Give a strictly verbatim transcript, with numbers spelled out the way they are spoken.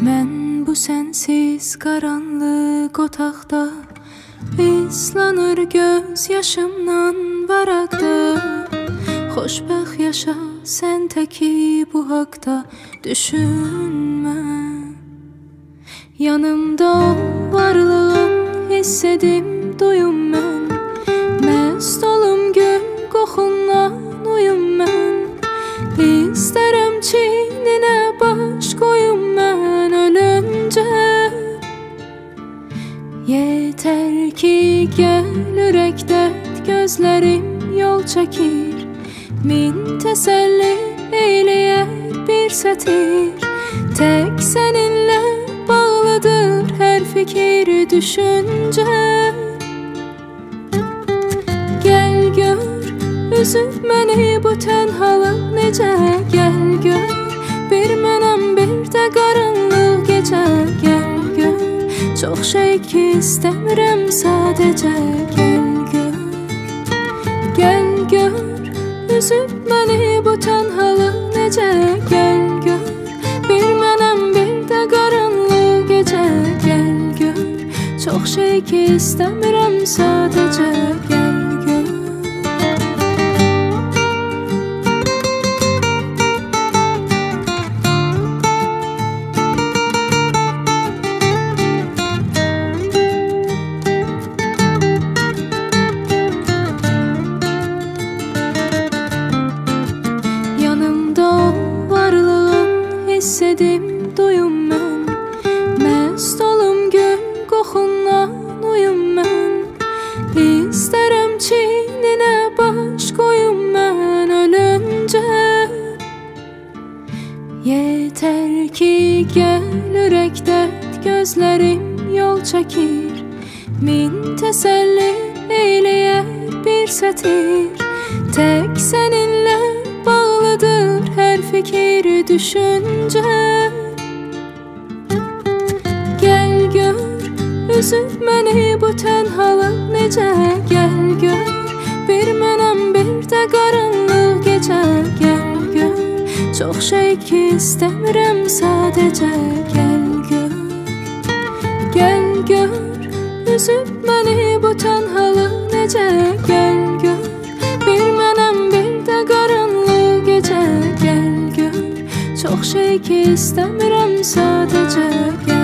Mən bu sənsiz qaranlıq otaqda islanır göz yaşımdan varaqda. Xoşbəxt yaşa sən təki bu haqda düşünmə. Yanımda ol, varlığın hiss edim duyum mən. Məst olum gül qoxundan uyum mən. İstərəm çiyninə baş qoyum mən ölüncə. Yetər ki gəl ürəkdə gözlərim yol çəkir. Min təsəlli eyləyər bir sətir. Tək səninlə bağlıdır hər fikir düşüncə. Gəl gör üzüb məni bu tənhalıq necə. Gəl gör bir mənəm bir də qaranlıq gecə. Gəl gör çox şey ki istəmirəm sadəcə. Gəl gör, gəl gör üzüb məni bu tənhalıq necə. Gəl gör bir mənəm bir də qaranlıq gecə. Gəl gör çox şey ki istəmirəm sadəcə. Gəl gör. Hiss edim duyum mən. Məst olum gül qoxundan uyum mən. İstərəm çiyninə baş qoyum mən ölüncə. Yetər ki gəl ürəkdə gözlərim yol çəkir. Min təsəlli eyləyər bir sətir. Tək səninlə bağlıdır hər fikir düşüncə. Gəl gör üzüb məni bu tənhalıq necə. Gəl gör bir mənəm bir də qaranlıq gecə. Gəl gör çox şey ki istəmirəm sadəcə. Gəl gör, gəl gör üzüb məni bu tənhalıq necə. Gəl gör bir mənəm bir də qaranlıq gecə. Gəl gör çox şey ki istəmirəm sadəcə. Gəl